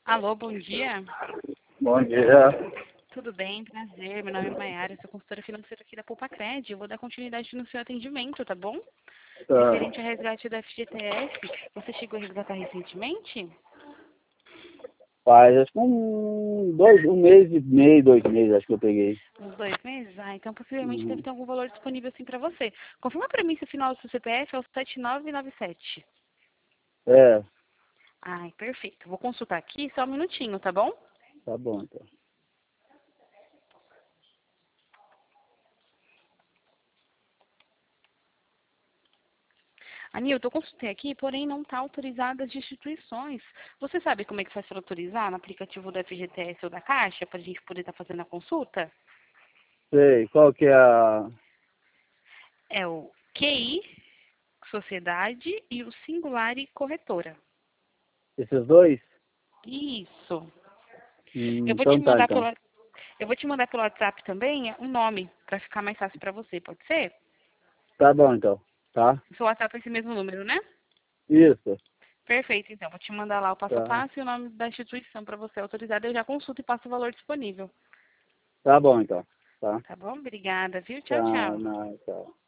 Alô, bom dia. Bom dia. Tudo bem? Prazer. Meu nome é Maiara, eu sou consultora financeira aqui da Poupa-Cred. Eu vou dar continuidade no seu atendimento, tá bom? Tá. Referente ao resgate da FGTS, você chegou a resgatar recentemente? Faz acho que um mês e meio, 2 meses, acho que eu peguei. Uns 2 meses? Ah, então possivelmente deve Uhum. ter algum valor disponível assim pra você. Confirma pra mim se o final do seu CPF é o 7997. É, Ai, perfeito. Vou consultar aqui só um minutinho, tá bom? tá bom então. Anilton, eu consultei aqui, porém não está autorizada as instituições. Você sabe como é que faz para autorizar no aplicativo da FGTS ou da Caixa, para a gente poder estar fazendo a consulta? Sei, qual que é a... É o QI, Sociedade, e o Singulari Corretora. Esses dois? Isso. Eu vou te Então tá, mandar então. pelo, eu vou te mandar pelo WhatsApp também um nome, para ficar mais fácil para você, pode ser? Tá bom então, tá? O seu WhatsApp é esse mesmo número, né? Isso, Perfeito, então. Vou te mandar lá o passo a tá. passo e o nome da instituição para você autorizar. Eu já consulto e passo o valor disponível. Tá bom então, tá? Tá bom? Obrigada, viu? Tá, Tchau, tchau. não, tá.